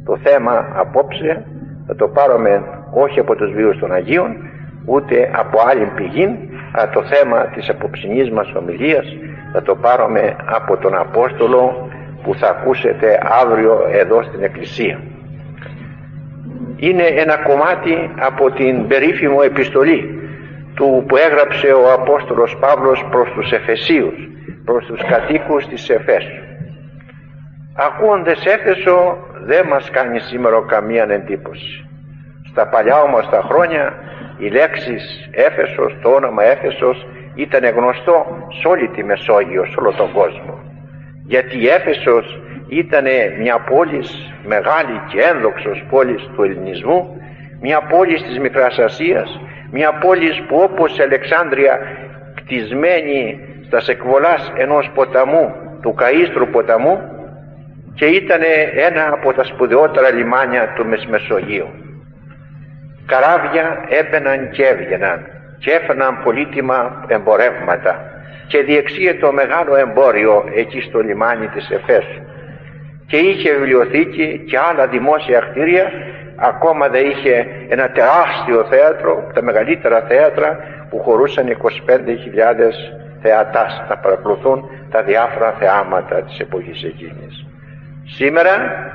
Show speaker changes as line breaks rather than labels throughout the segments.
Το θέμα απόψε θα το πάρουμε όχι από τους βίους των Αγίων, ούτε από άλλη πηγή, αλλά το θέμα της απόψινής μας ομιλίας θα το πάρουμε από τον Απόστολο που θα ακούσετε αύριο εδώ στην Εκκλησία. Είναι ένα κομμάτι από την περίφημο επιστολή που έγραψε ο Απόστολος Παύλος προς τους Εφεσίους, προς τους κατοίκους της Εφέσου. Ακούοντες Έφεσο δεν μας κάνει σήμερα καμία εντύπωση. Στα παλιά όμως τα χρόνια οι λέξεις Έφεσος, το όνομα Έφεσος ήταν γνωστό σε όλη τη Μεσόγειο, σε όλο τον κόσμο. Γιατί η Έφεσος ήταν μια πόλη μεγάλη και ένδοξος πόλης του ελληνισμού, μια πόλη της Μικράς Ασίας, μια πόλη που όπως η Αλεξάνδρεια κτισμένη στα εκβολάς ενός ποταμού, του Καΐστρου ποταμού, και ήταν ένα από τα σπουδαιότερα λιμάνια του Μεσογείου. Καράβια έμπαιναν και έβγαιναν και έφερναν πολύτιμα εμπορεύματα και διεξήγε το μεγάλο εμπόριο εκεί στο λιμάνι της Εφέσου, και είχε βιβλιοθήκη και άλλα δημόσια κτίρια. Ακόμα δεν είχε ένα τεράστιο θέατρο, τα μεγαλύτερα θέατρα που χωρούσαν 25.000 θεατάς να παρακολουθούν τα διάφορα θεάματα της εποχής εκείνης. Σήμερα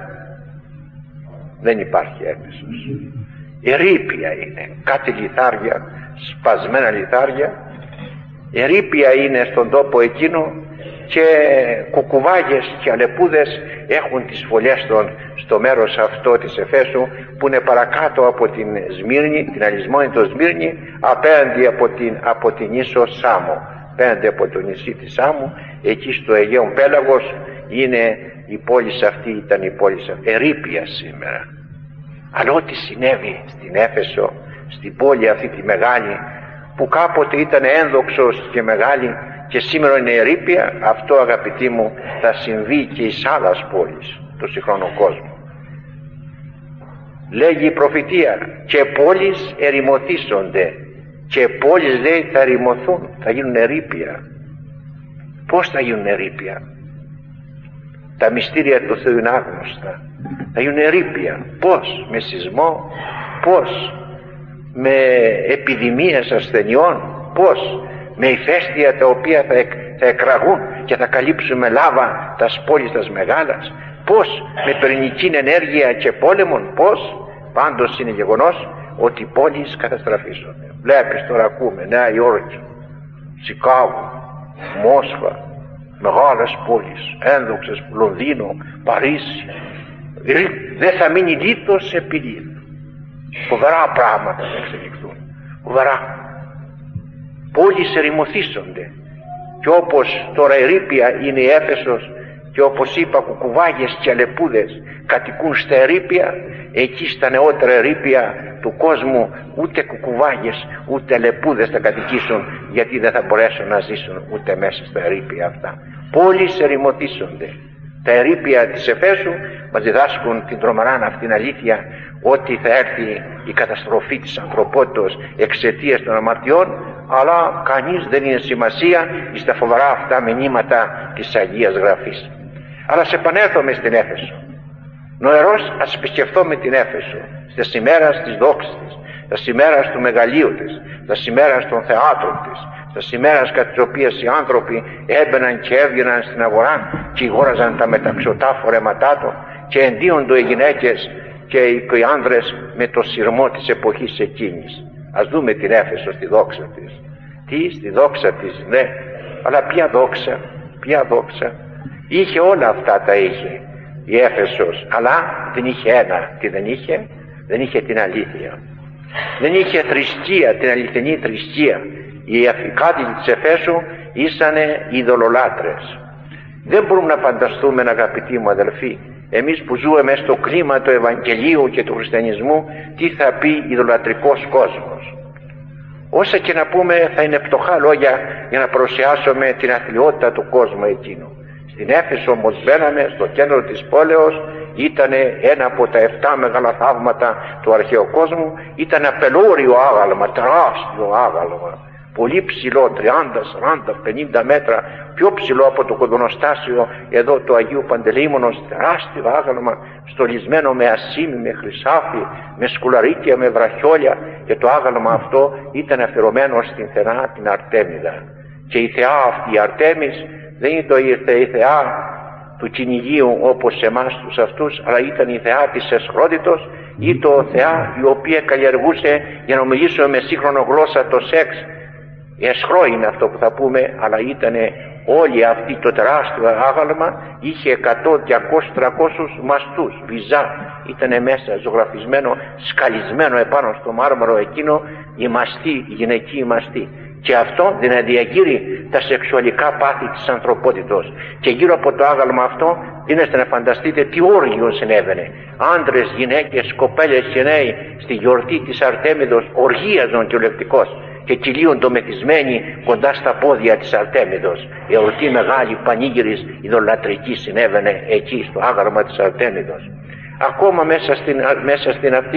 δεν υπάρχει Έφεσος. Ερείπια είναι, κάτι λιθάρια, σπασμένα λιθάρια. Ερείπια είναι στον τόπο εκείνο, και κουκουβάγες και αλεπούδες έχουν τις φωλιές των στο μέρος αυτό της Εφέσου, που είναι παρακάτω από την Σμύρνη, την αλυσμόνητο Σμύρνη, απέναντι από την ίσο Σάμο, απέναντι από το νησί της Σάμου, εκεί στο Αιγαίο Πέλαγος είναι η πόλη αυτή, ήταν η πόλη αυτή. Ερείπια σήμερα. Αλλά ό,τι συνέβη στην Έφεσο, στην πόλη αυτή τη μεγάλη, που κάποτε ήταν ένδοξος και μεγάλη και σήμερα είναι ερείπια, αυτό αγαπητοί μου θα συμβεί και εις άλλες πόλεις του σύγχρονου κόσμου. Λέγει η προφητεία, και πόλεις ερημωθήσονται, και πόλεις λέει θα ερημωθούν, θα γίνουν ερείπια. Πώς θα γίνουν ερείπια? Τα μυστήρια του Θεού είναι άγνωστα. Θα γίνουν ερείπια. Πώς? Με σεισμό? Πώς? Με επιδημίες ασθενειών? Πώς? Με ηφαίστεια τα οποία θα εκραγούν και θα καλύψουν με λάβα τα πόλεις τας μεγάλας? Πώς? Με πυρηνική ενέργεια και πόλεμον? Πώς? Πάντως είναι γεγονός ότι οι πόλεις καταστραφίζονται. Βλέπεις τώρα, ακούμε Νέα Υόρκη, Σικάγο, Μόσχα, μεγάλες πόλεις, ένδοξες, Λονδίνο, Παρίσι. Δεν θα μείνει λίθος επί λίθου. Φοβερά πράγματα θα εξελιχθούν. Φοβερά. Πόλεις ερημωθήσονται, και όπως τώρα ερείπια είναι η Έφεσος, και όπως είπα κουκουβάγες και αλεπούδες κατοικούν στα ερείπια, εκεί στα νεότερα ερείπια του κόσμου ούτε κουκουβάγες ούτε αλεπούδες θα κατοικήσουν, γιατί δεν θα μπορέσουν να ζήσουν ούτε μέσα στα ερείπια αυτά. Πόλεις ερημωθήσονται. Τα ερείπια της Εφέσου μας διδάσκουν την τρομεράν αυτήν αλήθεια, ότι θα έρθει η καταστροφή της ανθρωπότητας εξαιτίας των αμαρτιών, αλλά κανείς δεν είναι σημασία στα φοβερά αυτά μηνύματα της Αγίας Γραφής. Αλλά σε επανέλθουμε στην Έφεσο. Νοερός ας επισκεφθούμε την Έφεσο στις ημέρας της δόξης της, στις ημέρας του μεγαλείου της, στις ημέρας των θεάτρων της, στις ημέρας κατά τις οποίες οι άνθρωποι έμπαιναν και έβγαιναν στην αγορά και αγόραζαν τα μεταξωτά φορέματά του, και ενδύοντο οι γυναίκες και οι άνδρες με το σειρμό της εποχής εκείνης. Ας δούμε την Έφεσο στη δόξα της. Τι? Στη δόξα της, ναι. Αλλά ποια δόξα? Ποια δόξα? Είχε όλα αυτά, τα είχε η Έφεσος, αλλά δεν είχε ένα. Τι δεν είχε? Δεν είχε την αλήθεια. Δεν είχε θρησκεία, την αληθινή θρησκεία. Οι κάτοικοι της Εφέσου ήσανε ειδωλολάτρες. Δεν μπορούμε να φανταστούμε, αγαπητοί μου αδελφοί, εμείς που ζούμε μέσα στο κλίμα του Ευαγγελίου και του χριστιανισμού, τι θα πει ειδωλατρικός κόσμος. Όσα και να πούμε θα είναι πτωχά λόγια για να παρουσιάσουμε την αθλιότητα του κόσμου εκείνου. Στην Έφεσο όμως μπαίναμε στο κέντρο της πόλεως, ήταν ένα από τα 7 μεγάλα θαύματα του αρχαίου κόσμου, ήταν απελούριο άγαλμα, τεράστιο άγαλμα, πολύ ψηλό, 30, 40, 50 μέτρα πιο ψηλό από το κοδονοστάσιο εδώ του Αγίου Παντελεήμονος, τεράστιο άγαλμα στολισμένο με ασήμι, με χρυσάφι, με σκουλαρίκια, με βραχιόλια, και το άγαλμα αυτό ήταν αφιερωμένο στην θεά την Αρτέμιδα. Και η θεά αυτή η Αρτέμις δεν ήταν η θεά του κυνηγίου όπως εμάς τους αυτούς, αλλά ήταν η θεά της εσχρότητος, ή το θεά η οποία καλλιεργούσε, για να μιλήσουμε με σύγχρονο γλώσσα, το σεξ. Εσχρό είναι αυτό που θα πούμε, αλλά ήταν όλη αυτή το τεράστιο άγαλμα, είχε 100, 200, 300 μαστούς, βυζά, ήταν μέσα ζωγραφισμένο, σκαλισμένο επάνω στο μάρμαρο εκείνο η μαστή, η γυναική μαστή. Και αυτό δεν διαγείρει τα σεξουαλικά πάθη της ανθρωπότητος. Και γύρω από το άγαλμα αυτό δίνεστε να φανταστείτε τι όργιο συνέβαινε. Άντρες, γυναίκες, κοπέλες και νέοι στη γιορτή της Αρτέμιδος οργίαζαν κυριολεκτικώς και κυλίοντο μεθυσμένοι κοντά στα πόδια της Αρτέμιδος. Η εορτή μεγάλη πανήγυρης ειδωλατρική συνέβαινε εκεί στο άγαλμα της Αρτέμιδος. Ακόμα μέσα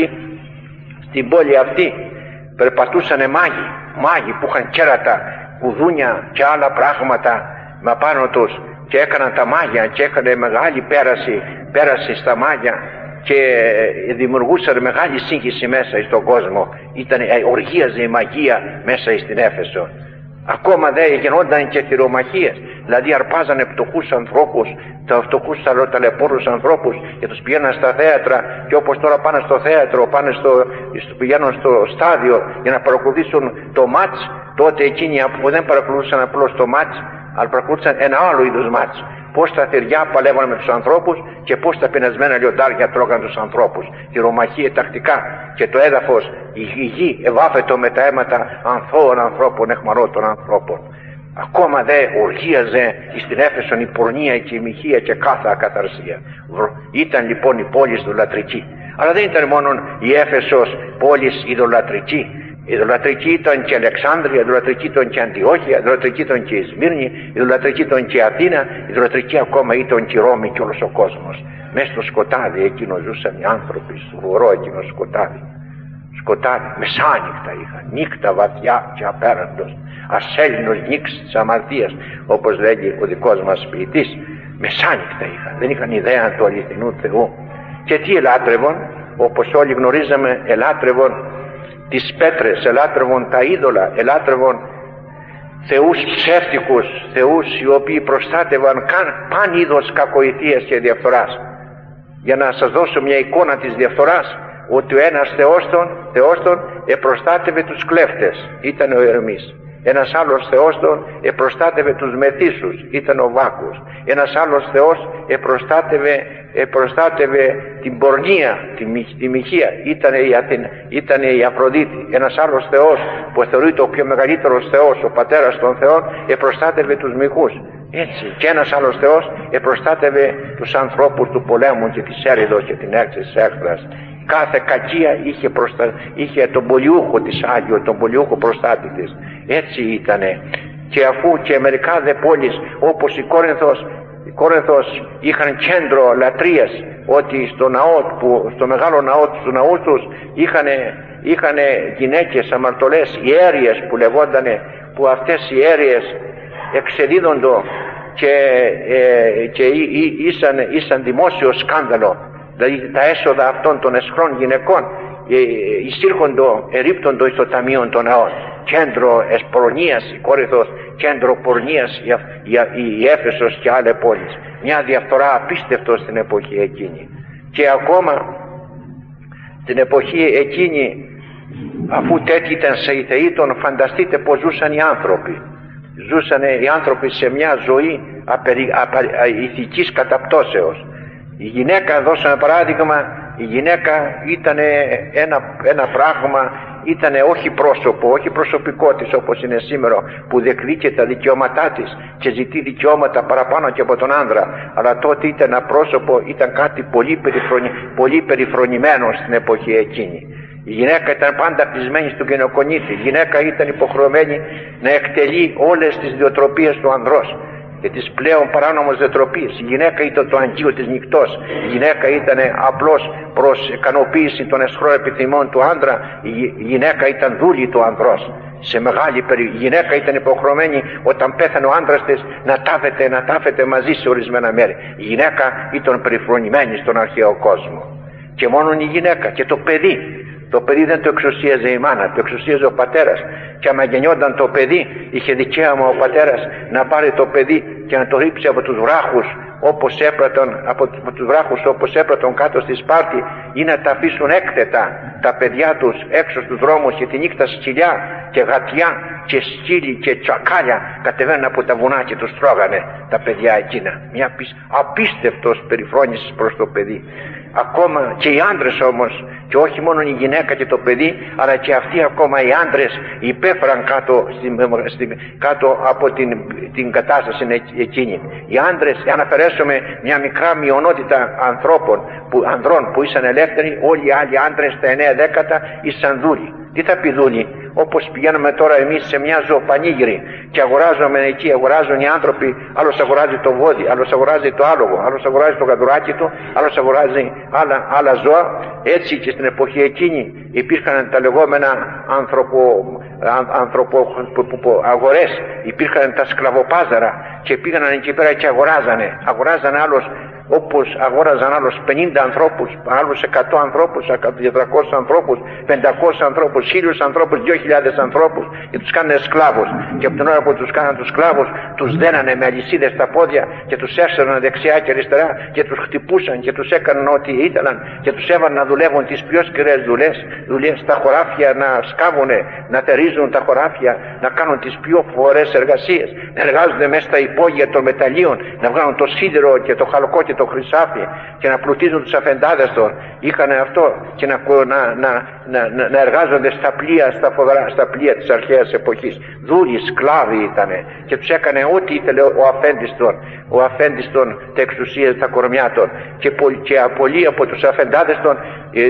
στην πόλη αυτή περπατούσανε μάγοι που είχαν κέρατα, κουδούνια και άλλα πράγματα με πάνω τους, και έκαναν τα μάγια και έκανε μεγάλη πέραση στα μάγια και δημιουργούσαν μεγάλη σύγχυση μέσα στον κόσμο. Οργίαζε η μαγεία μέσα στην Έφεσο. Ακόμα γινόταν και θυρομαχίες, δηλαδή αρπάζανε φτωχούς ανθρώπους, φτωχούς ταλαιπώρους ανθρώπους και τους πηγαίναν στα θέατρα, και όπως τώρα πάνε στο θέατρο, πηγαίνουν στο στάδιο για να παρακολουθήσουν το μάτς, τότε εκείνοι που δεν παρακολουθούσαν απλώς το μάτς, αλλά παρακολουθούσαν ένα άλλο είδους μάτς. Πώς τα θηριά παλεύαν με τους ανθρώπους και πώς τα πεινασμένα λιοντάρια τρώγαν τους ανθρώπους. Θυρομαχία τακτικά, και το έδαφος, η γη ευάφετο με τα αίματα ανθώων ανθρώπων, εχμαρώτων ανθρώπων. Ακόμα οργίαζε στην Έφεσον η πορνεία και η μοιχεία και κάθε ακαθαρσία. Ήταν λοιπόν η πόλη ειδωλατρική. Αλλά δεν ήταν μόνο η Έφεσος πόλης ειδωλατρική. Η ειδωλατρική ήταν και Αλεξάνδρεια, η ειδωλατρική ήταν και Αντιόχεια, η ειδωλατρική ήταν και η Σμύρνη, η ειδωλατρική ήταν και η Αθήνα, η ειδωλατρική ακόμα ήταν και η Ρώμη και όλος ο κόσμος. Μέσα στο σκοτάδι εκείνο ζούσαν οι άνθρωποι, στο βορρό εκείνο σκοτάδι. Σκοτάδι, μεσάνυχτα είχαν, νύχτα βαθιά και απέραντος, ασέλινος νύξ της αμαρτίας, όπως λέγει ο δικός μας ποιητής. Μεσάνυχτα είχαν, δεν είχαν ιδέα του αληθινού Θεού. Και τι ελάτρευαν, όπως όλοι γνωρίζαμε, ελάτρευαν τις πέτρες, ελάτρευαν τα είδωλα, ελάτρευαν θεούς ψεύτικους, θεούς οι οποίοι προστάτευαν παν είδος κακοηθείας και διαφθοράς. Για να σας δώσω μια εικόνα της διαφθοράς, ότι ο ένας θεός τον επροστάτευε τους κλέφτες, ήταν ο Ερμής. Ένας άλλος θεός τον επροστάτευε τους μεθύσους, ήταν ο Βάκους. Ένας άλλος θεός επροστάτευε την πορνεία, τη μοιχεία, ήταν η Αφροδίτη. Ένας άλλος θεός που θεωρείται ο πιο μεγαλύτερος θεός, ο πατέρας των θεών, επροστάτευε τους μυχούς. Έτσι. Και ένας άλλος θεός επροστάτευε τους ανθρώπους του πολέμου και της έρηδος και την έξι της έχθρας. Κάθε κακία είχε τον πολιούχο της Άγιο, τον πολιούχο προστάτη της. Έτσι ήτανε. Και αφού και μερικά δε πόλεις όπως η Κόρινθος είχαν κέντρο λατρείας, ότι στο μεγάλο ναό του ναού τους είχαν γυναίκες αμαρτωλές, ιέριες που λεγόντανε, που αυτές οι ιέριες εξεδίδοντο και ήσαν δημόσιο σκάνδαλο. Δηλαδή τα έσοδα αυτών των εσχρών γυναικών εισήρχοντο, ερίπτοντο εις το ταμείο των ναών. Κέντρο πορνείας η Κόρινθος, κέντρο πορνείας η Έφεσος και άλλες πόλεις. Μια διαφθορά απίστευτο στην εποχή εκείνη. Και ακόμα την εποχή εκείνη, αφού τέτοιοι ήταν σε οι θεοί των, φανταστείτε πως ζούσαν οι άνθρωποι. Ζούσαν οι άνθρωποι σε μια ζωή ηθικής καταπτώσεως. Η γυναίκα, δώσαμε παράδειγμα, η γυναίκα ήταν ένα πράγμα, ήταν όχι πρόσωπο, όχι προσωπικό της όπως είναι σήμερα, που διεκδίκει τα δικαιώματά της και ζητεί δικαιώματα παραπάνω και από τον άνδρα. Αλλά τότε ήταν ένα πρόσωπο, ήταν κάτι πολύ περιφρονημένο στην εποχή εκείνη. Η γυναίκα ήταν πάντα κλεισμένη στον γυναικονίτη. Η γυναίκα ήταν υποχρεωμένη να εκτελεί όλες τις διοτροπίες του ανδρός και τις πλέον παράνομες διοτροπίες. Η γυναίκα ήταν το αγγείο της νυκτός. Η γυναίκα ήταν απλώς προς ικανοποίηση των εσχρών επιθυμών του άντρα. Η γυναίκα ήταν δούλη του ανδρός. Η γυναίκα ήταν υποχρεωμένη όταν πέθανε ο άντρας της να τάφεται μαζί σε ορισμένα μέρη. Η γυναίκα ήταν περιφρονημένη στον αρχαίο κόσμο. Και μόνο η γυναίκα και το παιδί. Το παιδί δεν το εξουσίαζε η μάνα, το εξουσίαζε ο πατέρας. Και άμα γεννιόταν το παιδί, είχε δικαίωμα ο πατέρας να πάρει το παιδί και να το ρίψει από τους βράχους όπως έπρατον κάτω στη Σπάρτη, ή να τα αφήσουν έκθετα τα παιδιά τους έξω στους δρόμους και τη νύχτα σκυλιά και γατιά και σκύλοι και τσακάλια κατεβαίνουν από τα βουνά και τους τρώγανε τα παιδιά εκείνα. Μια απίστευτος περιφρόνησης προς το παιδί. Ακόμα και οι άντρες όμως, και όχι μόνο η γυναίκα και το παιδί, αλλά και αυτοί ακόμα οι άντρες υπέφεραν κάτω από την κατάσταση εκείνη. Οι άντρες, αν αφαιρέσουμε μια μικρά μειονότητα ανδρών που ήσαν ελεύθεροι, όλοι οι άλλοι άντρες, τα 9/10 ήσαν δούλοι. Τι θα πει δούλοι? Όπως πηγαίνουμε τώρα εμείς σε μια ζωοπανήγυρη και αγοράζουμε εκεί, αγοράζουν οι άνθρωποι, άλλος αγοράζει το βόδι, άλλος αγοράζει το άλογο, άλλος αγοράζει το γαντουράκι του, άλλος αγοράζει άλλα ζώα. Έτσι και στην εποχή εκείνη υπήρχαν τα λεγόμενα αγορές, υπήρχαν τα σκλαβοπάζαρα και πήγαιναν εκεί πέρα και αγοράζανε άλλος, όπως αγόραζαν άλλους 50 ανθρώπους, άλλους 100 ανθρώπους, 200 ανθρώπους, 500 ανθρώπους, 1000 ανθρώπους, 2000 ανθρώπους και τους κάνανε σκλάβους. Και από την ώρα που τους κάνανε τους σκλάβους, τους δένανε με αλυσίδες στα πόδια και τους έσαιρναν δεξιά και αριστερά και τους χτυπούσαν και τους έκαναν ό,τι ήθελαν και τους έβαλαν να δουλεύουν τις πιο σκληρές δουλειές στα χωράφια, να σκάβουνε, να θερίζουν τα χωράφια, να κάνουν τις πιο φοβερές εργασίες, να εργάζονται μέσα στα υπόγεια των μεταλλίων, να βγάλουν το σίδερο και το χαλκό και το χρυσάφι και να πλουτίζουν τους αφεντάδες των. Είχαν αυτό και να εργάζονται στα πλοία της αρχαίας εποχής. Δούλοι, σκλάβοι ήτανε και τους έκανε ό,τι ήθελε ο αφέντης των τα εξουσίες, τα κορμιά των, και πολλοί από τους αφεντάδες των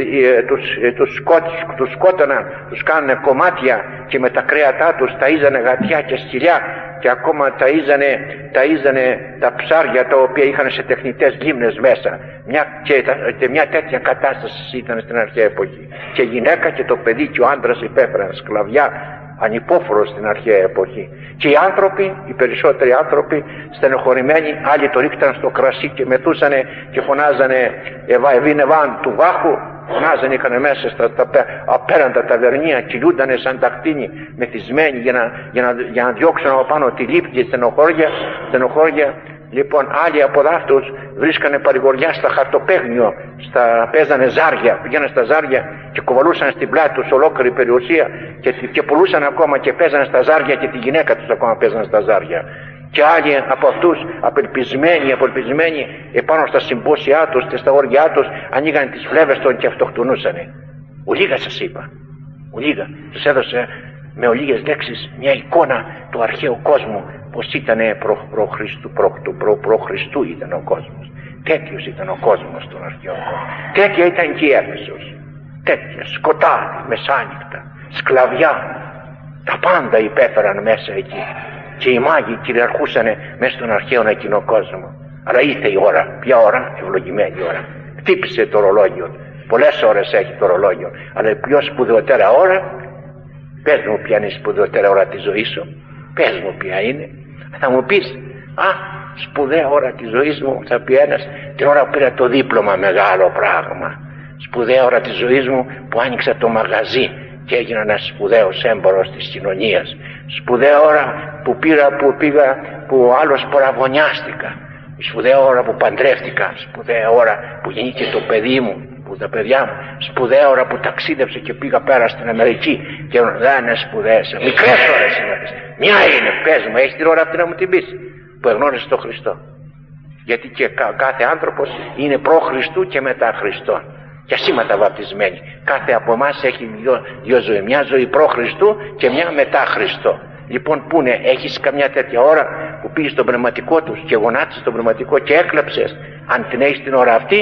τους σκότωναν, τους κάνανε κομμάτια και με τα κρέατά τους ταΐζανε γατιά και σκυλιά και ακόμα ταΐζανε τα ψάρια τα οποία είχαν σε τεχνητές γύμνες μέσα. Μια τέτοια κατάσταση ήταν στην αρχαία εποχή. Και η γυναίκα και το παιδί και ο άντρας υπέφεραν σκλαβιά ανυπόφορος στην αρχαία εποχή. Και οι άνθρωποι, οι περισσότεροι άνθρωποι στενοχωρημένοι, άλλοι το ρίχταν στο κρασί και μεθούσανε και φωνάζανε «Ευήνευαν του βάχου», φωνάζανε, είχαν μέσα στα απέραντα ταβερνία, κυλούντανε σαν τα κτίνη μεθυσμένοι για να διώξουν από πάνω τη λύπη και στενοχώρια. Λοιπόν, άλλοι από αυτούς βρίσκανε παρηγοριά στα χαρτοπέγνιο, παίζανε ζάρια, πηγαίνανε στα ζάρια και κουβαλούσαν στην πλάτη τους ολόκληρη περιουσία και πουλούσαν ακόμα και παίζανε στα ζάρια και τη γυναίκα τους ακόμα παίζανε στα ζάρια. Και άλλοι από αυτούς απελπισμένοι επάνω στα συμπόσια τους και στα όργια τους ανοίγαν τις φλέβες των και αυτοκτονούσανε. Ολίγα σας είπα, ολίγα. Τους έδωσε με ολίγες λέξεις μια εικόνα του αρχαίου κόσμου, πως ήταν προ-Χριστού ήταν ο κόσμος. Τέτοιος ήταν ο κόσμος στον αρχαίο κόσμο. Τέτοια ήταν και η Έφεσος. Τέτοια, σκοτάδι, μεσάνυχτα, σκλαβιά, τα πάντα υπέφεραν μέσα εκεί. Και οι μάγοι κυριαρχούσαν μέσα στον αρχαίο εκείνο κόσμο. Αλλά ήρθε η ώρα, ποια ώρα? Ευλογημένη ώρα. Χτύπησε το ρολόγιο. Πολλές ώρες έχει το ρολόγιο, αλλά η πιο σπουδαιότερα ώρα, πες μου ποια είναι η σπουδαιότερα ώρα της ζωής σου, πες μου ποια είναι. Θα μου πεις, σπουδαία ώρα της ζωής μου, θα πει ένας, την ώρα που πήρα το δίπλωμα, μεγάλο πράγμα. Σπουδαία ώρα της ζωής μου που άνοιξα το μαγαζί και έγινα ένας σπουδαίος έμπορος της κοινωνίας. Σπουδαία ώρα που άλλος παραγωνιάστηκα. Σπουδαία ώρα που παντρεύτηκα. Σπουδαία ώρα που γεννήθηκε το παιδί μου, τα παιδιά μου. Σπουδαία ώρα που ταξίδεψε και πήγα πέρα στην Αμερική. Και δεν είναι σπουδαίες, μικρές ώρες είναι. Μια είναι, πες μου, έχεις την ώρα αυτή να μου την πεις, που εγνώρισε τον Χριστό. Γιατί και κάθε άνθρωπος είναι προ Χριστού και μετά Χριστόν. Και ας είμαστε βαπτισμένοι. Κάθε από εμάς έχει δύο ζωές. Μια ζωή προ Χριστού και μια μετά Χριστό. Λοιπόν, πού είναι, έχεις καμιά τέτοια ώρα που πήγες στον πνευματικό τους και γονάτισες τον πνευματικό και έκλαψες? Αν την έχεις την ώρα αυτή,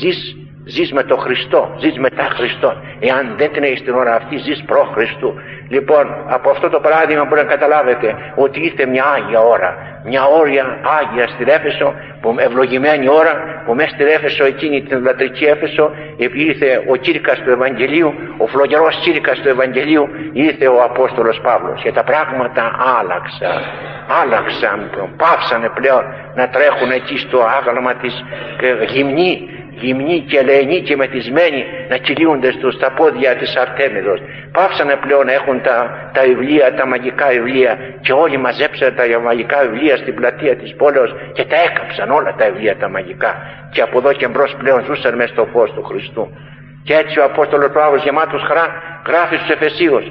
ζεις με τον Χριστό, ζεις μετά Χριστό. Εάν δεν την έχεις την ώρα αυτή, ζεις προ Χριστού. Λοιπόν, από αυτό το παράδειγμα μπορεί να καταλάβετε ότι ήρθε μια Άγια ώρα, μια όρια Άγια στην Έφεσο, ευλογημένη ώρα, που μέσα στην Έφεσο, εκείνη την λατρική Έφεσο, ήρθε ο Κήρυκας του Ευαγγελίου, ο φλογερός Κήρυκας του Ευαγγελίου, ήρθε ο Απόστολος Παύλος και τα πράγματα άλλαξαν, πάυσανε πλέον να τρέχουν εκεί στο άγαλμα της γυμνοί και ελεηνοί και μεθυσμένοι να κυλίονται στα πόδια της Αρτέμιδος. Πάυσανε πλέον να έχουν τα βιβλία, τα μαγικά βιβλία, και όλοι μαζέψανε τα μαγικά βιβλία στην πλατεία της πόλεως και τα έκαψαν όλα τα βιβλία τα μαγικά, και από εδώ και μπρος πλέον ζούσαν μέσα στο φως του Χριστού. Και έτσι ο Απόστολος Παύλος, γεμάτος χαρά, γράφει στους Εφεσίους: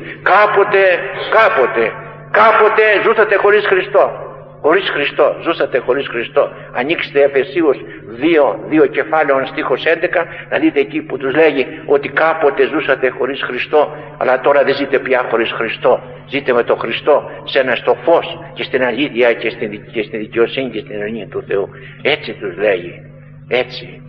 κάποτε ζούσατε χωρίς Χριστό. Χωρίς Χριστό, ζούσατε χωρίς Χριστό. Ανοίξτε Εφεσίους 2 κεφάλαιων στίχος 11, να δείτε εκεί που τους λέγει ότι κάποτε ζούσατε χωρίς Χριστό, αλλά τώρα δεν ζείτε πια χωρίς Χριστό. Ζείτε με τον Χριστό στο φως και στην αλήθεια και στην δικαιοσύνη και στην ειρήνη του Θεού. Έτσι τους λέγει, έτσι.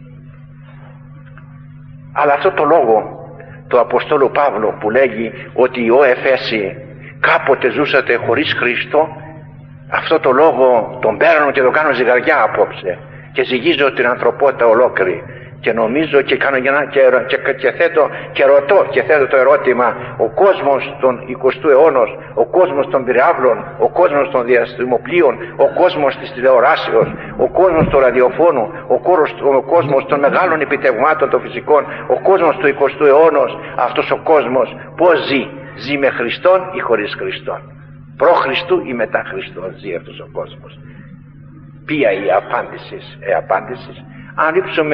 Αλλά αυτό το λόγο του Αποστόλου Παύλου που λέγει ότι ο Εφέσιοι κάποτε ζούσατε χωρίς Χριστό, αυτό το λόγο τον παίρνω και το κάνω ζυγαριά απόψε και ζυγίζω την ανθρωπότητα ολόκληρη, και νομίζω και κάνω και θέτω και ρωτώ και θέτω το ερώτημα: ο κόσμος των 20ου αιώνα, ο κόσμος των πυράβλων, ο κόσμος των διαστημοπλοίων, ο κόσμος της τηλεοράσεως, ο κόσμος του ραδιοφώνου, ο κόσμος των μεγάλων επιτευγμάτων των φυσικών, ο κόσμος του 20ου αιώνα, αυτός ο κόσμος πώς ζει με Χριστόν ή χωρίς Χριστόν, προ Χριστού ή μετά Χριστόν ζει αυτός ο κόσμος? Ποια η απάντηση? Αν λείψουμε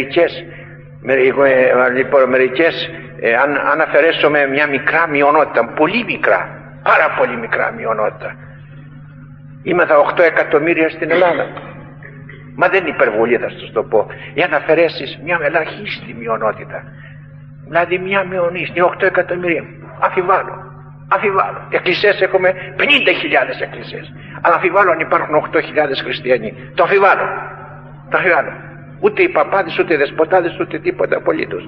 αν αφαιρέσουμε μια μικρά μειονότητα, πολύ μικρά, πάρα πολύ μικρά μειονότητα, είμαστε 8 εκατομμύρια στην Ελλάδα, μα δεν είναι υπερβολή, θα σας το πω, εάν αφαιρέσεις μια ελαχίστη μειονότητα, δηλαδή μια μειονίστη, 8 εκατομμύρια, αμφιβάλλω. Εκκλησίες έχουμε 50.000 εκκλησίες, αλλά αμφιβάλλω αν υπάρχουν 8.000 χριστιανοί. Το αμφιβάλλω. Ούτε οι παπάδες, ούτε οι δεσποτάδες, ούτε τίποτα απολύτως.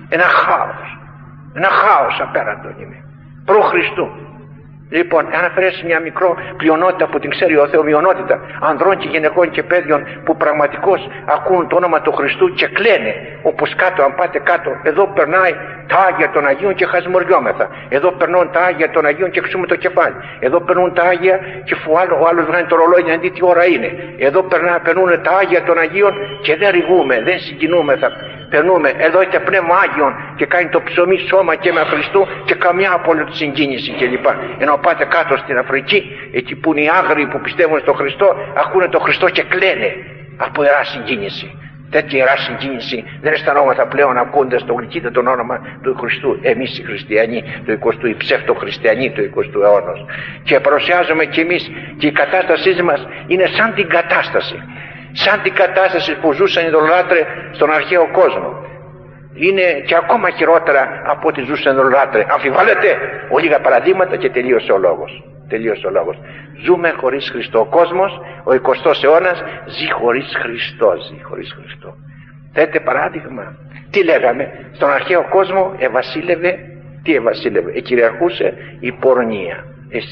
Ένα χάος απέραντον είναι. Προ Χριστού. Λοιπόν, αν αφαιρέσει μια μικρό πλειονότητα που την ξέρει ο Θεός, μειονότητα ανδρών και γυναικών και παιδιών που πραγματικώς ακούν το όνομα του Χριστού και κλαίνε, όπως κάτω, αν πάτε κάτω, εδώ περνάει τα Άγια των Αγίων και χασμοριόμεθα. Εδώ περνούν τα Άγια των Αγίων και ξούμε το κεφάλι. Εδώ περνούν τα Άγια και ο άλλος βγαίνει το ρολόι να δει τι ώρα είναι. Εδώ περνούν τα Άγια των Αγίων και δεν ρηγούμε, δεν συγκινούμεθα. Περνούμε, εδώ είτε πνεύμα Άγιον και κάνει το ψωμί σώμα και με Χριστού και καμιά απόλυτη συγκίνηση κλπ. Ενώ πάτε κάτω στην Αφρική, εκεί που είναι οι άγριοι που πιστεύουν στον Χριστό, ακούνε τον Χριστό και κλαίνε από ιερά συγκίνηση. Τέτοια ιερά συγκίνηση δεν αισθανόμαστε πλέον ακούοντας το γλυκύτατο τον όνομα του Χριστού. Εμείς οι χριστιανοί του 20ου, οι ψευτοχριστιανοί του 20ου αιώνα. Και παρουσιάζουμε κι εμείς, και η κατάστασή μας είναι σαν την κατάσταση. Σαν την κατάσταση που ζούσαν οι ειδωλολάτρες στον αρχαίο κόσμο. Είναι και ακόμα χειρότερα από ό,τι ζούσαν οι ειδωλολάτρες. Αμφιβάλλετε? Λίγα παραδείγματα και τελείωσε ο λόγος. Ζούμε χωρίς Χριστό. Ο κόσμος, ο 20ος αιώνας, ζει χωρίς Χριστό. Θέλετε παράδειγμα? Τι λέγαμε? Στον αρχαίο κόσμο ευασίλευε, κυριαρχούσε η πορνεία.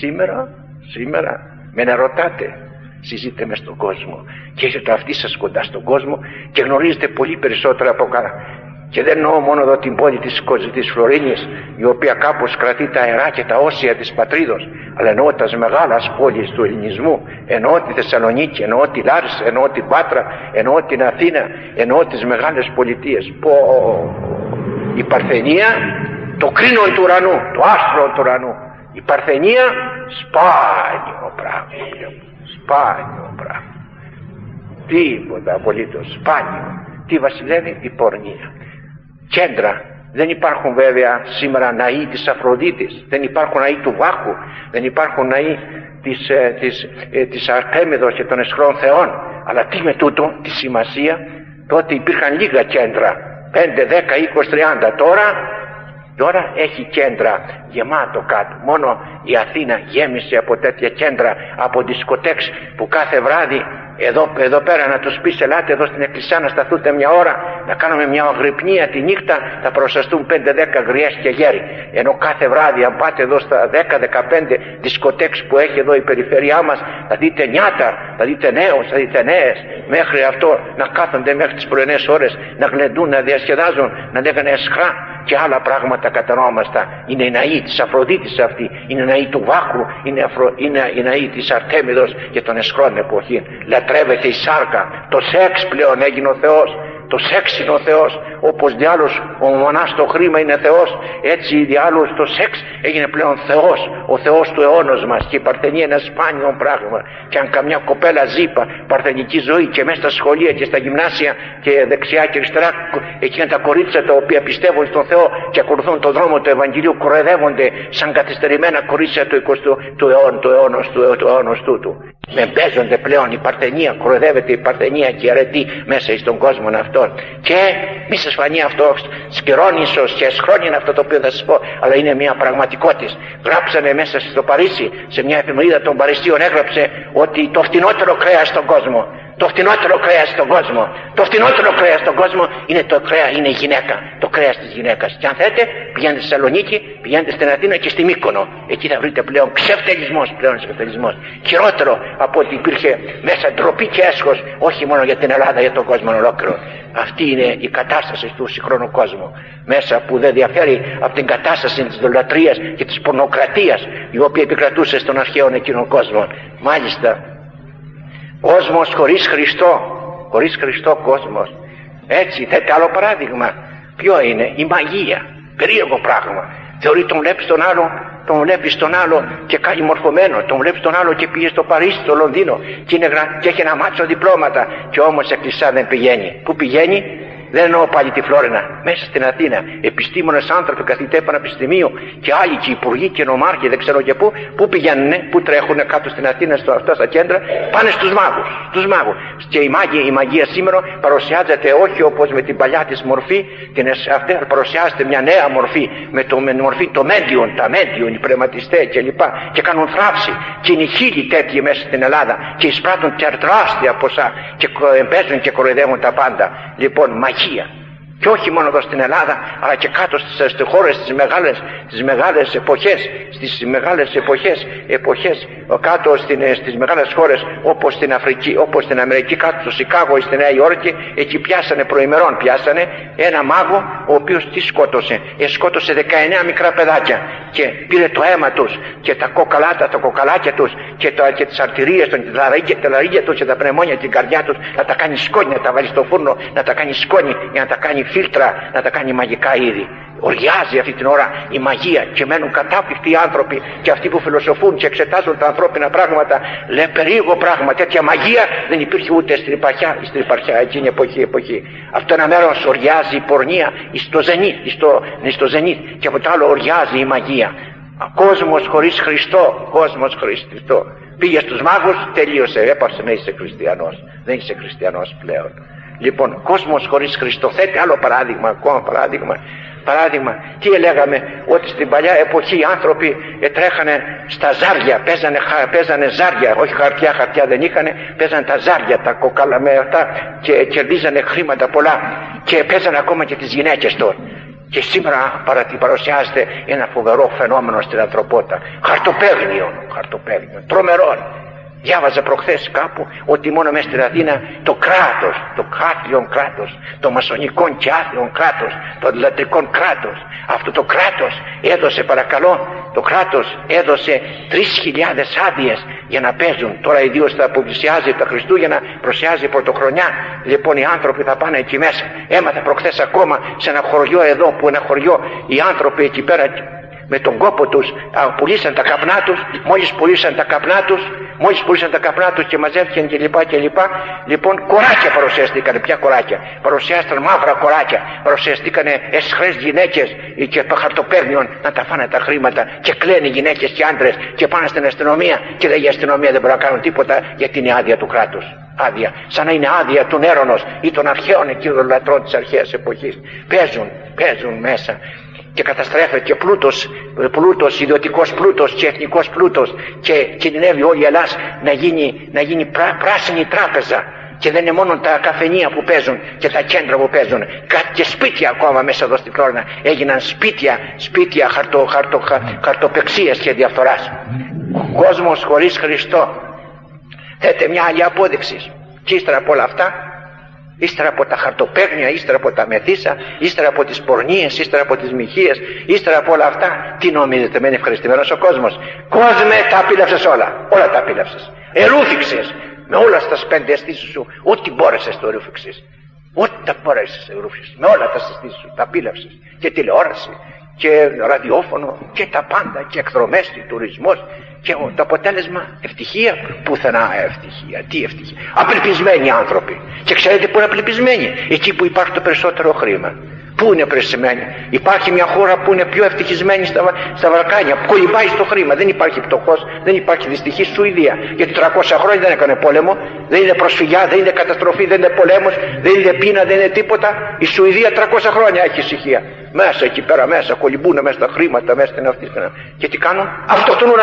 Σήμερα με να ρωτάτε, συζείτε μες στον κόσμο και έχετε αυτοί σας κοντά στον κόσμο και γνωρίζετε πολύ περισσότερα από καλά. Και δεν εννοώ μόνο εδώ την πόλη της Φλωρίνης, η οποία κάπως κρατεί τα αερά και τα όσια της πατρίδος, αλλά εννοώ τις μεγάλες πόλεις του ελληνισμού, εννοώ τη Θεσσαλονίκη, εννοώ τη Λάρισα, εννοώ την Πάτρα, εννοώ την Αθήνα, εννοώ τις μεγάλες πολιτείες. Η Παρθενία, το κρίνον του ουρανού, το άστρο του ουρανού. Η Παρθενία, σπάνιο πράγμα. Τίποτα απολύτως, σπάνιο. Τι βασιλεύει? Η πορνεία. Κέντρα. Δεν υπάρχουν βέβαια σήμερα ναοί της Αφροδίτης, δεν υπάρχουν ναοί του Βάκου, δεν υπάρχουν ναοί της Αρτέμιδος και των εσχρών θεών. Αλλά τι με τούτο, τη σημασία? Τότε υπήρχαν λίγα κέντρα, 5, 10, 20, 30. Τώρα έχει κέντρα γεμάτο κάτω. Μόνο η Αθήνα γέμισε από τέτοια κέντρα, από δισκοτέξ που κάθε βράδυ εδώ πέρα να τους πεις ελάτε εδώ στην εκκλησιά να σταθούτε μια ώρα, να κάνουμε μια αγρυπνία τη νύχτα, θα προσαστούν 5-10 γριές και γέροι. Ενώ κάθε βράδυ αν πάτε εδώ στα 10-15 δισκοτέξ που έχει εδώ η περιφέρειά μας, θα δείτε νιάτα, θα δείτε νέους, θα δείτε νέες, μέχρι αυτό να κάθονται μέχρι τις πρωινές ώρες, να γλεντούν, να διασκεδάζουν, να λέγανε εσχρά και άλλα πράγματα κατανόμαστα. Είναι η ναή της Αφροδίτης αυτή, είναι η ναή του Βάκρου, είναι η ναή της Αρτέμιδος και των εσχρών εποχή. Λατρεύεται η σάρκα, το σεξ πλέον έγινε ο Θεός. Το σεξ είναι ο Θεός, όπως διάλος ο μονάς το χρήμα είναι Θεός, έτσι διάλος το σεξ έγινε πλέον Θεός, ο Θεός του αιώνος μας. Και η παρθενία είναι ένα σπάνιο πράγμα. Και αν καμιά κοπέλα ζήπα παρθενική ζωή και μέσα στα σχολεία και στα γυμνάσια και δεξιά και αριστερά, εκείνα τα κορίτσια τα οποία πιστεύουν στον Θεό και ακολουθούν τον δρόμο του Ευαγγελίου, κοροϊδεύονται σαν καθυστερημένα κορίτσια του αιώνος τούτου. Με παίζονται πλέον η παρθενία, κοροϊδεύεται η παρθενία και η αρετή μέσα στον κόσμο αυτόν. Και μη σας φανεί αυτό σκυρώνησος και εσχρόνι είναι αυτό το οποίο θα σας πω, αλλά είναι μια πραγματικότητα. Γράψανε μέσα στο Παρίσι, σε μια εφημερίδα των Παρισίων έγραψε ότι το φτηνότερο κρέας στον κόσμο, το φτηνότερο κρέας στον κόσμο, το φτηνότερο κρέας στον κόσμο είναι το κρέας, είναι η γυναίκα, το κρέας της γυναίκας. Και αν θέλετε, πηγαίνετε στη Θεσσαλονίκη, πηγαίνετε στην Αθήνα και στη Μύκονο. Εκεί θα βρείτε πλέον ξεφτελισμός, χειρότερο από ό,τι υπήρχε μέσα ντροπή και έσχος, όχι μόνο για την Ελλάδα, για τον κόσμο ολόκληρο. Αυτή είναι η κατάσταση του σύγχρονου κόσμου, μέσα που δεν διαφέρει από την κατάσταση της δολατρίας και της πορνοκρατίας, η οποία επικρατούσε στον αρχαίο εκείνο κόσμο. Μάλιστα, κόσμος χωρίς Χριστό κόσμος. Έτσι, θέτε άλλο παράδειγμα. Ποιο είναι? Η μαγεία. Περίεργο πράγμα. Θεωρεί τον βλέπεις τον άλλο και κάνει μορφωμένο, τον βλέπεις τον άλλο και πήγε στο Παρίσι, στο Λονδίνο και έχει ένα μάτσο διπλώματα και όμως εκκλησιά δεν πηγαίνει. Πού πηγαίνει? Δεν εννοώ πάλι τη Φλόρινα, μέσα στην Αθήνα. Επιστήμονες άνθρωποι, καθηγητές πανεπιστημίου και άλλοι και υπουργοί και νομάρχοι, δεν ξέρω και πού πηγαίνουνε, πού τρέχουνε κάτω στην Αθήνα, αυτά στα κέντρα, πάνε στους μάγους. Και η μαγεία σήμερα παρουσιάζεται όχι όπως με την παλιά της μορφή, αυτή παρουσιάζεται μια νέα μορφή, με μορφή το τα medium, οι πρεματιστές κλπ. Και κάνουν θράψη. Και είναι χίλιοι τέτοιοι μέσα στην Ελλάδα και εισπράττουν τεράστια ποσά και παίζουν και κοροϊδεύουν τα πάντα. Λοιπόν, μαγεία. Και όχι μόνο εδώ στην Ελλάδα, αλλά και κάτω στις χώρες τις μεγάλες εποχές κάτω στις μεγάλες χώρες όπως στην Αφρική, όπως στην Αμερική, κάτω στο Σικάγο ή στη Νέα Υόρκη. Εκεί προημερών πιάσανε ένα μάγο, ο οποίος τι σκότωσε? Σκότωσε 19 μικρά παιδάκια και πήρε το αίμα τους και τα κοκαλάκια τους και τις αρτηρίες των, τα λαρύγια τους και τα πνευμόνια, την καρδιά τους, να τα κάνει σκόνη, να τα βάλει στο φούρνο, να τα κάνει σκόνη, για να τα κάνει φίλτρα, να τα κάνει μαγικά είδη. Οριάζει αυτή την ώρα η μαγεία και μένουν κατάπληκτοι οι άνθρωποι και αυτοί που φιλοσοφούν και εξετάζουν τα ανθρώπινα πράγματα. Λένε περίεργο πράγμα, τέτοια μαγεία δεν υπήρχε ούτε στην υπαρχιά εκείνη εποχή. Αυτό ένα μέρος οριάζει η πορνεία στο ζενήθ και από το άλλο οριάζει η μαγεία. Κόσμος χωρίς Χριστό, πήγε στους μάγους, τελείωσε, έπαψε να είσαι χριστιανός. Δεν είσαι χριστιανός πλέον. Λοιπόν, κόσμος χωρίς Χριστό. Θέτε άλλο παράδειγμα, ακόμα παράδειγμα, τι λέγαμε? Ότι στην παλιά εποχή οι άνθρωποι τρέχανε στα ζάρια, παίζανε ζάρια, όχι χαρτιά δεν είχανε, παίζανε τα ζάρια, τα κοκάλα με αυτά και κερδίζανε χρήματα πολλά και παίζανε ακόμα και τις γυναίκες τώρα. Και σήμερα παρουσιάζεται ένα φοβερό φαινόμενο στην ανθρωπότητα. Χαρτοπαίγνιο, τρομερό. Διάβαζα προχθές κάπου ότι μόνο μέσα στην Αθήνα το κράτος, το άθλιον κράτος, το μασονικό και άθλιον κράτος, το λατρικό κράτος, αυτό το κράτος έδωσε, παρακαλώ, το κράτος έδωσε 3.000 άδειες για να παίζουν. Τώρα ιδίως θα πλησιάζει τα Χριστούγεννα, προσιάζει πρωτοχρονιά. Λοιπόν, οι άνθρωποι θα πάνε εκεί μέσα. Έμαθα προχθές ακόμα σε ένα χωριό εδώ, που ένα χωριό οι άνθρωποι εκεί πέρα με τον κόπο τους πουλήσαν τα καπνά τους. Μόλις πουλήσαν τα καπνά τους και μαζεύτηκαν κλπ. Λοιπόν, κοράκια παρουσιαστήκανε. Ποια κοράκια? Παρουσιάστηκαν μαύρα κοράκια, παρουσιαστήκανε εσχρές γυναίκες και χαρτοπαίγνιον να τα φάνε τα χρήματα και κλαίνουν οι γυναίκες και άντρες και πάνε στην αστυνομία και λέει η αστυνομία δεν μπορεί να κάνουν τίποτα γιατί είναι άδεια του κράτους. Άδεια, σαν να είναι άδεια του Νέρονος ή των αρχαίων εκείνων λατρών της αρχαίας εποχής. Παίζουν μέσα. και καταστρέφεται και πλούτος, ιδιωτικός πλούτος και εθνικός πλούτος, και κινδυνεύει όλη η Ελλάδα να γίνει πράσινη τράπεζα. Και δεν είναι μόνο τα καφενεία που παίζουν και τα κέντρα που παίζουν, και σπίτια ακόμα μέσα εδώ στην Φλόρινα έγιναν σπίτια χαρτοπεξίας και διαφθοράς. Ο κόσμος χωρίς Χριστό. Θέτε μια άλλη απόδειξη. Και ύστερα από όλα αυτά, ύστερα από τα χαρτοπέγνια, ύστερα από τα μεθύσα, ύστερα από τις πορνίες, ύστερα από τις μοιχείες, ύστερα από όλα αυτά, τι νομίζετε, μένει ευχαριστημένος ο κόσμος? Κόσμε, τα απίλαυσες όλα τα απίλαυσες. Ερούφηξες με όλα στα 5 αισθήσεις σου, ό,τι μπόρεσες το ερούφηξες. Ό,τι τα μπόρεσες ερούφηξες, με όλα τα αισθήσεις σου, τα απίλαυσες. Και τηλεόραση, και ραδιόφωνο, και τα πάντα, και εκδρομές, και τουρισμός. Και το αποτέλεσμα, ευτυχία, πουθενά ευτυχία. Τι ευτυχία? Απελπισμένοι άνθρωποι. Και ξέρετε πού είναι απελπισμένοι? Εκεί που υπάρχει το περισσότερο χρήμα. Πού είναι απελπισμένοι? Υπάρχει μια χώρα που είναι πιο ευτυχισμένη στα Βαλκάνια, που κολυμπάει στο χρήμα. Δεν υπάρχει πτωχός, δεν υπάρχει δυστυχής. Σουηδία. Γιατί 300 χρόνια δεν έκανε πόλεμο, δεν είναι προσφυγιά, δεν είναι καταστροφή, δεν είναι πολέμος, δεν είναι πείνα, δεν είναι τίποτα. Η Σουηδία 300 χρόνια έχει ησυχία. Μέσα εκεί πέρα, μέσα κολυμπούν μέσα στα χρήματα, μέσα στην αυτή. Και τι κάνουν? Αυτοκτονούν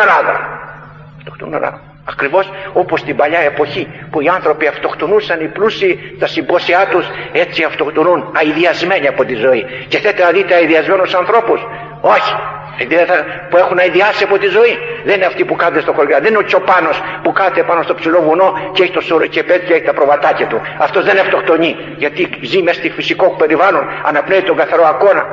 Ελλάδα. Ακριβώς όπως την παλιά εποχή που οι άνθρωποι αυτοκτονούσαν, οι πλούσιοι, τα συμπόσια τους, έτσι αυτοκτονούν, αηδιασμένοι από τη ζωή. Και θέλετε να δείτε αηδιασμένους ανθρώπους? Όχι, που έχουν αηδιάσει από τη ζωή. Δεν είναι αυτοί που κάθονται στο χωριό, δεν είναι ο Τσοπάνος που κάθεται πάνω στο ψηλό βουνό και έχει το σουρεκεπέδι και έχει τα προβατάκια του. Αυτός δεν αυτοκτονεί, γιατί ζει μέσα στη φυσικό περιβάλλον, αναπνέει τον καθαρό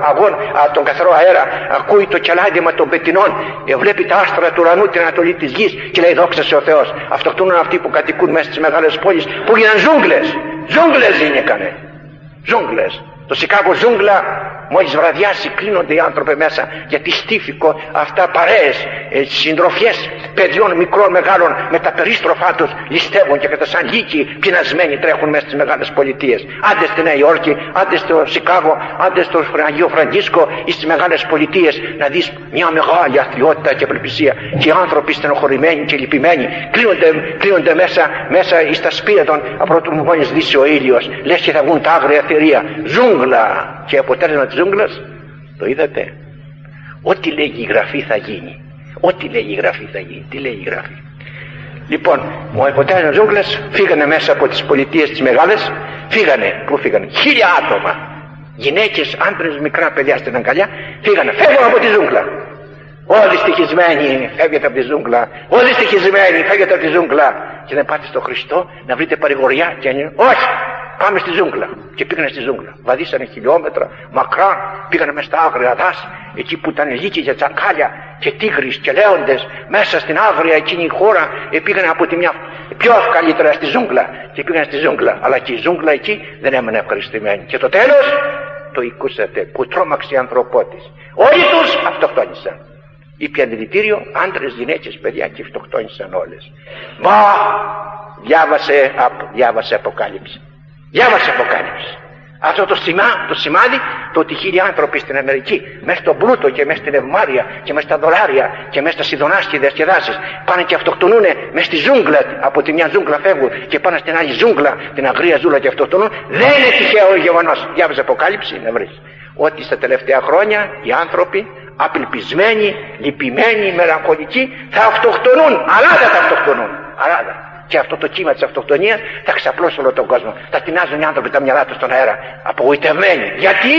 τον καθαρό αέρα, ακούει το κελάιδημα των πετεινών, βλέπει τα άστρα του ουρανού, την ανατολή της γης και λέει δόξα σε ο Θεός. Αυτοκτονούν αυτοί που κατοικούν μέσα στις μεγάλες πόλεις που γίναν ζούγκλες γίνηκαν. Ζούγκλες. Το Σικάγο ζούγκλα, μόλις βραδιάσει κλείνονται οι άνθρωποι μέσα, γιατί στίφικο αυτά παρέες, συντροφιές παιδιών μικρών μεγάλων με τα περίστροφά τους ληστεύουν και κατά σαν λύκοι πεινασμένοι τρέχουν μέσα στις μεγάλες πολιτείες. Άντε στη Νέα Υόρκη, άντε στο Σικάγο, άντε στο Αγίο Φραντζίσκο ή στις μεγάλες πολιτείες να δεις μια μεγάλη αθλειότητα και απελπισία, και οι άνθρωποι στενοχωρημένοι και λυπημένοι κλείνονται μέσα στα σπίρετων από το μόλις δύσει ο ήλιος, λες και θα βγουν τα άγρια θηρία. Ζούγκλα. Και αποτέλεσμα της ζούγκλας, το είδατε? Ό,τι λέγει η Γραφή θα γίνει. Ό,τι λέγει η Γραφή θα γίνει. Τι λέει η Γραφή? Λοιπόν, ο αποτέλεσμα της ζούγκλας, φύγανε μέσα από τις πολιτείες τις μεγάλες, πού φύγανε? 1000 άτομα. Γυναίκες, άντρες, μικρά παιδιά στην αγκαλιά, φεύγουν από τη ζούγκλα. Όλοι στοιχισμένοι, φεύγετε από τη ζούγκλα. Όλοι στοιχισμένοι, φεύγετε από τη ζούγκλα. Και δεν πάτε στο Χριστό να βρείτε παρηγοριά και όχι! Πάμε στη ζούγκλα. Και πήγανε στη ζούγκλα. Βαδίσανε χιλιόμετρα μακρά, πήγανε μέσα στα άγρια δάση, εκεί που ήταν λύκοι και τσακάλια και τίγρεις και λέοντες, μέσα στην άγρια εκείνη η χώρα. Πήγανε από τη μια πιο καλύτερα στη ζούγκλα. Και πήγανε στη ζούγκλα. Αλλά και η ζούγκλα εκεί δεν έμενε ευχαριστημένη. Και το τέλος, το ακούσατε, που τρόμαξε η ανθρωπότης. Όλοι τους αυτοκτόνησαν. Ήπιαν δηλητήριο, άντρες, γυναίκες, παιδιά, και αυτοκτόνησαν όλες. Μα διάβασε Αποκάλυψη. Αυτό το σημάδι, το ότι 1000 άνθρωποι στην Αμερική, μέσα στον πλούτο και μέσα στην ευμάρεια και μέσα στα δολάρια και μέσα στα σιδονάσκια διασκεδάσεις, πάνε και αυτοκτονούνε μέσα στη ζούγκλα. Από τη μια ζούγκλα φεύγουν και πάνε στην άλλη ζούγκλα, την αγρία ζούλα, και αυτοκτονούν. Δεν είναι τυχαίο γεγονός. Διάβασε Αποκάλυψη να βρεις ότι στα τελευταία χρόνια οι άνθρωποι απελπισμένοι, λυπημένοι, μελαγχολικοί θα αυτοκτονούν. Αλλά δεν θα αυτοκτονούν. Και αυτό το κύμα της αυτοκτονίας θα ξαπλώσει όλο τον κόσμο. Θα τεινάζουν οι άνθρωποι τα μυαλά τους στον αέρα, απογοητευμένοι. Γιατί?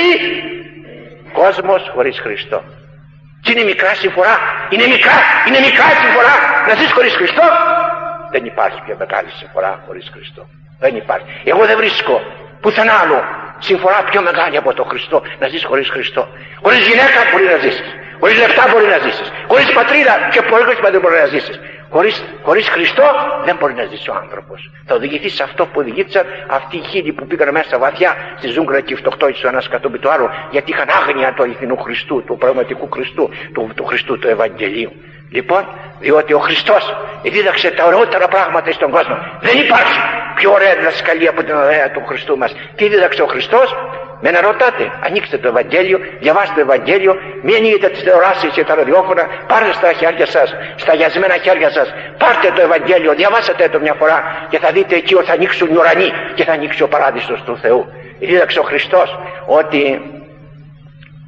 Κόσμος χωρίς Χριστό. Και είναι μικρά συμφορά. Είναι μικρά συμφορά να ζεις χωρίς Χριστό. Δεν υπάρχει πιο μεγάλη συμφορά χωρίς Χριστό. Δεν υπάρχει. Εγώ δεν βρίσκω πουθενά άλλο συμφορά πιο μεγάλη από τον Χριστό, να ζεις χωρίς Χριστό. Χωρίς γυναίκα μπορεί να ζήσεις. Χωρίς λεφτά μπορεί να ζήσεις. Χωρίς πατρίδα και χωρίς δεν μπορεί να ζήσεις. Χωρίς Χριστό δεν μπορεί να ζήσει ο άνθρωπος. Θα οδηγηθεί σε αυτό που οδηγήθησαν αυτοί οι 1000 που πήγαν μέσα βαθιά στη ζούγκλα και φτωχτόησαν ο ένας κατόπιν του άλλου, γιατί είχαν άγνοια του αληθινού Χριστού, του πραγματικού Χριστού, του Χριστού του Ευαγγελίου. Λοιπόν, διότι ο Χριστός δίδαξε τα ωραιότερα πράγματα στον κόσμο. Δεν υπάρχει πιο ωραία διδασκαλία από την ωραία του Χριστού μας. Τι δίδαξε ο Χριστός? Με να ρωτάτε, ανοίξτε το Ευαγγέλιο, διαβάστε το Ευαγγέλιο, μην ανοίγετε τις τηλεοράσεις και τα ραδιόφωνα, πάρτε στα χέρια σας, στα γιασμένα χέρια σας, πάρτε το Ευαγγέλιο, διαβάσατε το μια φορά και θα δείτε εκεί ότι θα ανοίξουν οι ουρανοί και θα ανοίξει ο παράδεισος του Θεού. Δίδαξε ο Χριστός ότι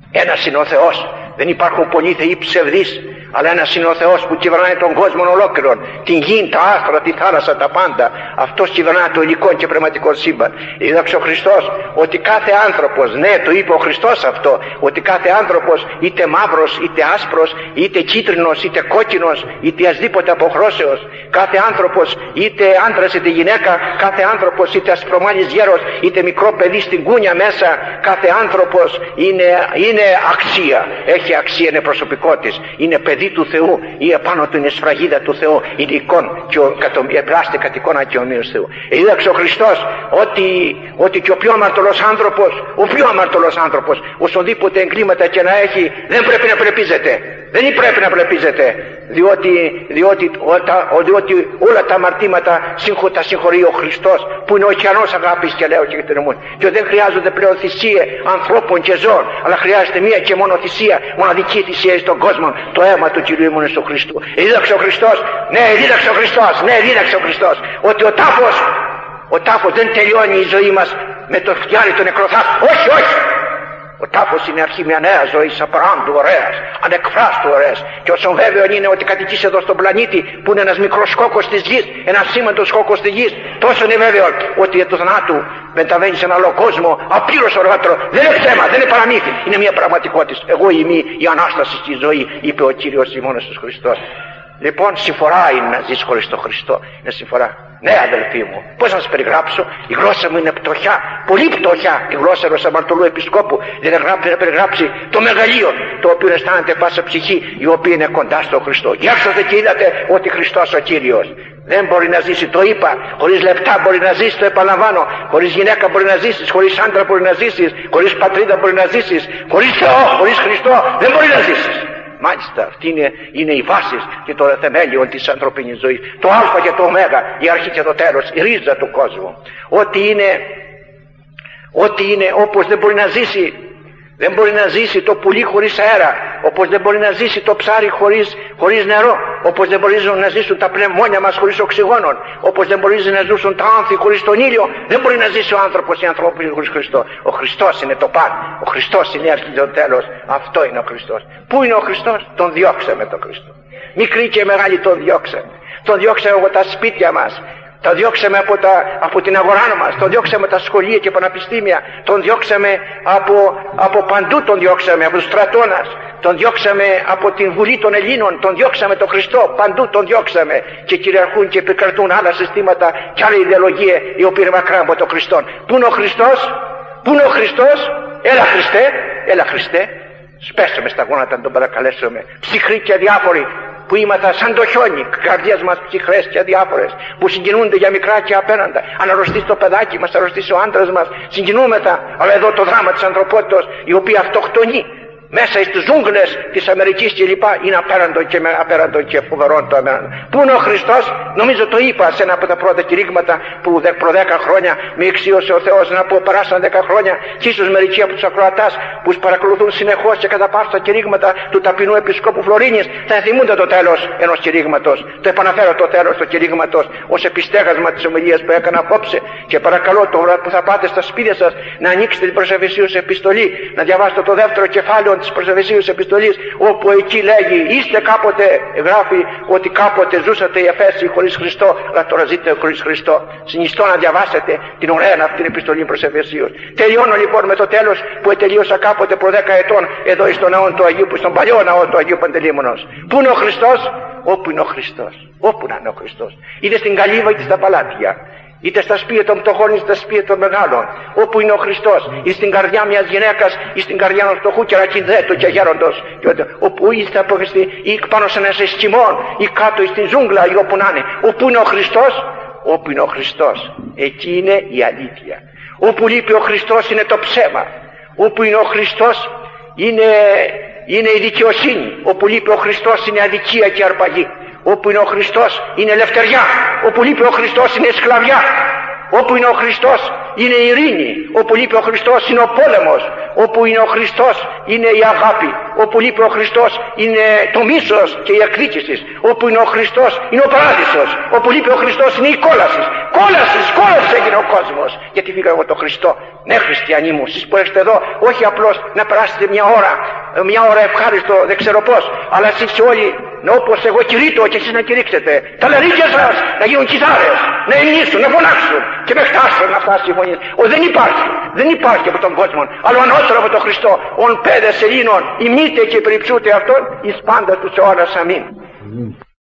Ένας είναι ο Θεός. Δεν υπάρχουν πολλοί θεοί ψευδείς, αλλά ένας είναι ο Θεός που κυβερνάει τον κόσμο ολόκληρον, την γη, τα άστρα, τη θάλασσα, τα πάντα. Αυτός κυβερνάει το υλικό και πνευματικό σύμπαν. Είδαξε ο Χριστός ότι κάθε άνθρωπος, ναι, το είπε ο Χριστός αυτό, ότι κάθε άνθρωπος, είτε μαύρος, είτε άσπρος, είτε κίτρινος, είτε κόκκινος, είτε ασδήποτε αποχρώσεως, κάθε άνθρωπος, είτε άντρας είτε γυναίκα, κάθε άνθρωπος, είτε ασπρομάλης γέρος, είτε μικρό παιδί στην κούνια μέσα, κάθε άνθρωπος είναι αξία. Έχει αξία, είναι προσωπικό της, είναι παιδί του Θεού, ή επάνω του είναι σφραγίδα του Θεού, είναι εικόν και επλάστη κατ' εικόνα και ομοίως Θεού. Είδαξε ο Χριστός ότι και ο πιο αμαρτωλός άνθρωπος, οσοδήποτε εγκλήματα και να έχει, δεν πρέπει να πρεπίζεται. Δεν πρέπει να πρεπίζεται, διότι όλα τα αμαρτήματα τα συγχωρεί ο Χριστός, που είναι ο ωκεανός αγάπης και λέω και εκτενομούν. Και δεν χρειάζονται πλέον θυσίες ανθρώπων και ζώων, αλλά χρειάζεται μία και μόνο θυσία, μοναδική θυσία στον κόσμο, το αίμα του Κυρίου ημών Ιησού Χριστού. Δίδαξε ο Χριστός, δίδαξε ο Χριστός, ότι ο τάφος δεν τελειώνει η ζωή μας με το φτιάρι του νεκροθάσου. Όχι. Ο τάφος είναι αρχή μια νέα ζωή, απαράντου ωραίας, ανεκφράστου ωραίας. Και όσον βέβαιο είναι ότι κατοικείς εδώ στον πλανήτη, που είναι ένας μικρός σκόκος της γης, ένας σήμαντος σκόκος της γης, τόσο είναι βέβαιο ότι το θανάτου μεταβαίνει σε ένα άλλο κόσμο, απείρως οργότερο. Δεν είναι ψέμα, δεν είναι παραμύθι, είναι μια πραγματικότητα. Εγώ είμαι η Ανάσταση στη ζωή, είπε ο Κύριος ημών Ιησούς Χριστός. Λοιπόν, συμφορά είναι να ζεις χωρίς τον Χριστό. Είναι συμφορά. Ναι, αδελφοί μου, πώς να σας περιγράψω? Η γλώσσα μου είναι πτωχιά, πολύ πτωχιά. Η γλώσσα ενός αμαρτωλού επισκόπου δεν να περιγράψει το μεγαλείο το οποίο αισθάνεται πάσα ψυχή, η οποία είναι κοντά στον Χριστό. Για έρθετε και είδατε ότι Χριστός ο Κύριος δεν μπορεί να ζήσει, το είπα, χωρίς λεπτά μπορεί να ζήσεις, το επαναλαμβάνω, χωρίς γυναίκα μπορεί να ζήσεις, χωρίς άντρα μπορεί να ζήσεις, χωρίς πατρίδα μπορεί να ζήσεις, χωρίς Θεό, χωρίς Χριστό δεν μπορεί να ζήσεις. Μάλιστα, αυτή είναι οι βάσεις και το θεμέλιο της ανθρωπίνης ζωής. Το α και το ω, η αρχή και το τέλος, η ρίζα του κόσμου. Ό,τι είναι όπως δεν μπορεί να ζήσει. Δεν μπορεί να ζήσει το πουλί χωρίς αέρα, όπως δεν μπορεί να ζήσει το ψάρι χωρίς νερό, όπως δεν μπορεί να ζήσουν τα πνευμόνια μας χωρίς οξυγόνο, όπως δεν μπορεί να ζήσουν τα άνθη χωρίς τον ήλιο, δεν μπορεί να ζήσει ο άνθρωπος ή οι ανθρώποι χωρίς Χριστό. Ο Χριστός είναι το παν, ο Χριστός είναι η αρχή και το τέλος, αυτό είναι ο Χριστός. Πού είναι ο Χριστός? Τον διώξαμε τον Χριστό. Μικροί και μεγάλοι τον διώξαμε. Τον διώξαμε από τα σπίτια μας. Τον διώξαμε από την αγορά μας, τον διώξαμε τα σχολεία και πανεπιστήμια, τον διώξαμε από παντού, τον διώξαμε από τους στρατώνας, τον διώξαμε από την Βουλή των Ελλήνων, τον διώξαμε τον Χριστό, παντού τον διώξαμε και κυριαρχούν και επικρατούν άλλα συστήματα και άλλη ιδεολογία η οποία είναι μακρά από τον Χριστό. Πού είναι ο Χριστός? Πού είναι ο Χριστός? Έλα Χριστέ, σπέσαμε στα γόνατα να τον παρακαλέσουμε, ψυχροί και αδιάφοροι, που είμαστε σαν το χιόνι, καρδιές μας ψυχρές και αδιάφορες, που συγκινούνται για μικρά και απέναντα. Αν αρρωστήσει το παιδάκι μας, αρρωστήσει ο άντρας μας, συγκινούμεθα. Αλλά εδώ το δράμα της ανθρωπότητας, η οποία αυτοκτονεί μέσα στις ζούγκλες της Αμερικής και λοιπά, είναι απέραντο και φοβερό το απέραντο. Πού είναι ο Χριστός? Νομίζω το είπα σε ένα από τα πρώτα κηρύγματα που προ 10 χρόνια με εξίωσε ο Θεός να πω, περάσαν 10 χρόνια, και ίσως μερικοί από τους ακροατάς που παρακολουθούν συνεχώς και κατά πάσα τα κηρύγματα του ταπεινού Επισκόπου Φλωρίνης θα θυμούνται το τέλος ενός κηρύγματος. Το επαναφέρω το τέλος του κηρύγματος ως επιστέγασμα της ομιλίας που έκανα απόψε, και παρακαλώ τώρα που θα πάτε στα σπίτια σας να ανοίξετε την προς Εφεσίους επιστολή, να διαβάσετε το δεύτερο κεφάλαιο της προς Εφεσίους επιστολής, όπου εκεί λέγει, είστε κάποτε, γράφει ότι κάποτε ζούσατε οι Εφέσιοι χωρίς Χριστό, αλλά τώρα ζείτε χωρίς Χριστό. Συνιστώ να διαβάσετε την ωραία αυτή την επιστολή προς Εφεσίους. Τελειώνω λοιπόν με το τέλος που τελείωσα κάποτε προ 10 ετών εδώ στον ναό του Αγίου, στον παλιό ναό του Αγίου Παντελεήμονος. Πού είναι ο Χριστός? Όπου είναι ο Χριστός. Όπου να είναι ο Χριστός. Είτε στην καλύβα είτε στα παλάτια, είτε στα σπίτια των πτωχών είτε στα σπίτια των μεγάλων. Όπου είναι ο Χριστός, ή στην καρδιά μιας γυναίκας ή στην καρδιά ενός φτωχού και ρακινδέτου και γέροντος, όπου είστε αποχριστοί, ή πάνω σε ένα εσκιμόν, ή κάτω στην ζούγκλα, ή όπου να είναι. Όπου είναι ο Χριστός? Όπου είναι ο Χριστός, εκεί είναι η αλήθεια. Όπου λείπει ο Χριστός είναι το ψέμα. Όπου είναι ο Χριστός είναι η δικαιοσύνη. Όπου λείπει ο Χριστός είναι αδικία και αρπαγή. Όπου είναι ο Χριστός είναι ελευθεριά. Όπου λείπει ο Χριστός είναι σκλαβιά. Όπου είναι ο Χριστός είναι η ειρήνη. Όπου λείπει ο Χριστός είναι ο πόλεμος. Όπου είναι ο Χριστός είναι η αγάπη. Όπου λείπει ο Χριστός είναι το μίσος και η εκδίκηση. Όπου είναι ο Χριστός είναι ο παράδεισος. Όπου λείπει ο Χριστός είναι η κόλαση. Κόλαση έγινε ο κόσμος. Γιατί φύγα εγώ τον Χριστό. Ναι, χριστιανοί μου, εσείς που έρχεστε εδώ, όχι απλώς να περάσετε μια ώρα ευχάριστο, δεν ξέρω πώς, αλλά εσείς όλοι όπως εγώ κηρύττω και εσείς να κηρύξετε. Τα λαρίκια σας να γίνουν κιθάρες, να ενίσουν, να φωνάξουν και με φτάσουν να φτάσει η φωνή. Δεν υπάρχει από τον κόσμο, αλλά ανώτερο από τον Χριστό. Ον πέδες Ελλήνων, ημείτε και περιψούτε αυτόν, εις πάντα τους αιώνας. Αμήν.